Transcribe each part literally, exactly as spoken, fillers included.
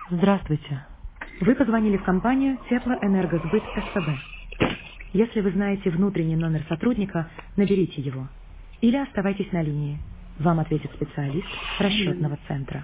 Здравствуйте. Вы позвонили в компанию Теплоэнергосбыт СПБ. Если вы знаете внутренний номер сотрудника, наберите его. Или оставайтесь на линии. Вам ответит специалист Мгм. расчетного центра.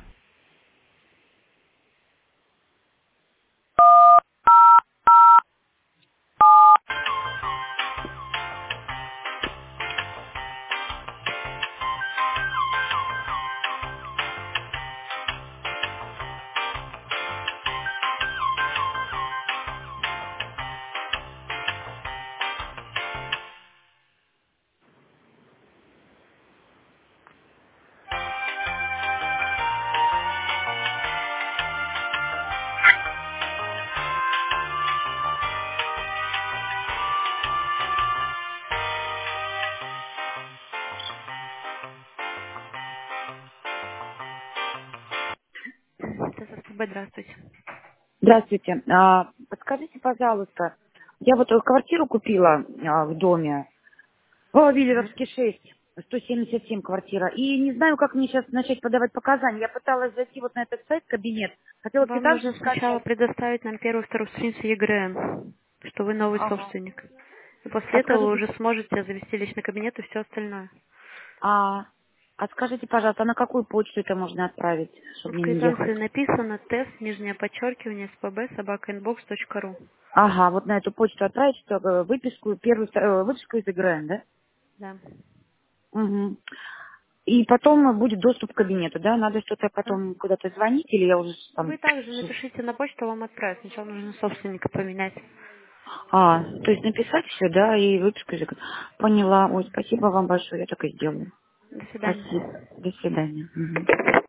Это СПБ, здравствуйте. Здравствуйте. А, подскажите, пожалуйста, я вот э, квартиру купила а, в доме, о, Мгм. Виллеровский шесть, сто семьдесят семь квартира, и не знаю, как мне сейчас начать подавать показания. Я пыталась зайти вот на этот сайт, кабинет, хотела Вам квитанцию нужно сначала скачать. предоставить нам первую вторую страницу ЕГРН, что вы новый Ага. собственник. И после этого вы Подскажите, уже сможете завести личный кабинет и все остальное. а, а скажите, пожалуйста, а на какую почту это можно отправить, чтобы В мне не ехать? квитанции написано тест, нижнее подчеркивание, спб, собака инбокс точка ру. Ага, вот на эту почту отправить, что э, выписку, первую, э, выписку из ИГРН, да? Да. Угу. И потом будет доступ к кабинету, да? Надо что-то А? потом куда-то звонить, или я уже там... Вы также напишите на почту, вам отправят. Сначала нужно собственника поменять. А, то есть написать все, да, и выписку из ИГРН. Поняла. Ой, спасибо вам большое, я так и сделаю. До Спасибо. свидания. До свидания. Мгм.